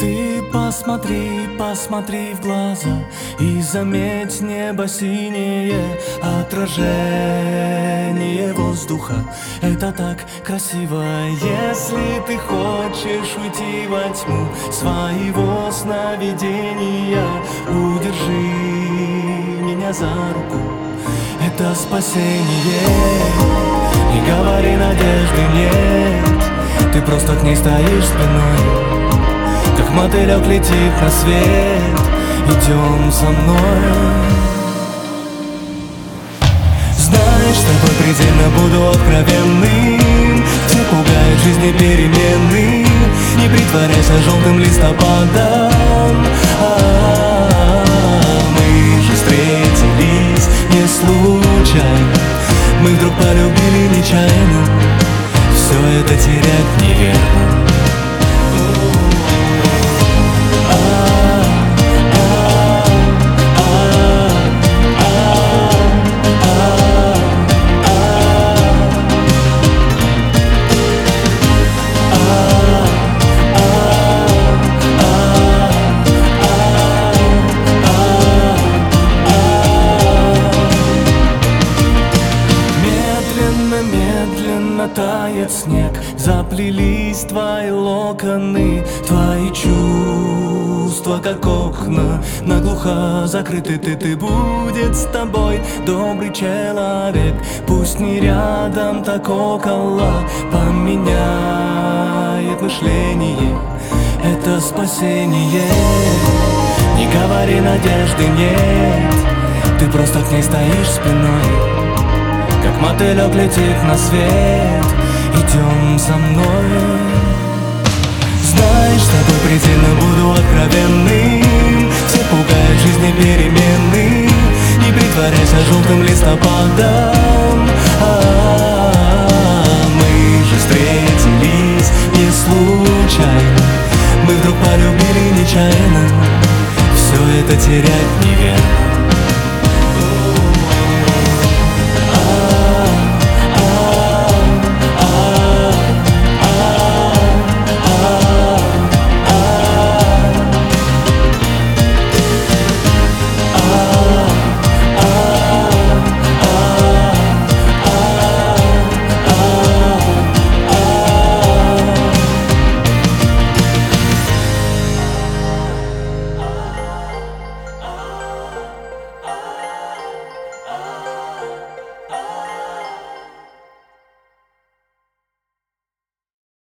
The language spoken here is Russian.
Ты посмотри, посмотри в глаза и заметь небо синее, отражение воздуха. Это так красиво. Если ты хочешь уйти во тьму своего сновидения, удержи меня за руку, это спасение. Не говори, надежды нет, ты просто к ней стоишь спиной, как мотылек летит на свет. Идем со мной. Знаешь, с тобой предельно буду откровенным. Все пугают жизни перемены. Не притворяйся желтым листопадом. Мы же встретились не случайно, мы вдруг полюбили нечаянно. Все это терять неверно. Медленно тает снег, заплелись твои локоны, твои чувства, как окна, наглухо закрыты. Ты будет с тобой добрый человек, пусть не рядом, так около. Поменяет мышление, это спасение. Не говори, надежды нет, ты просто к ней стоишь спиной, как мотылек летит на свет. Идем со мной. Знаешь, с тобой предельно буду откровенным. Все пугают жизни перемены. Не притворяйся желтым листопадом. Мы же встретились не случайно, мы вдруг полюбили нечаянно. Все это терять неверно.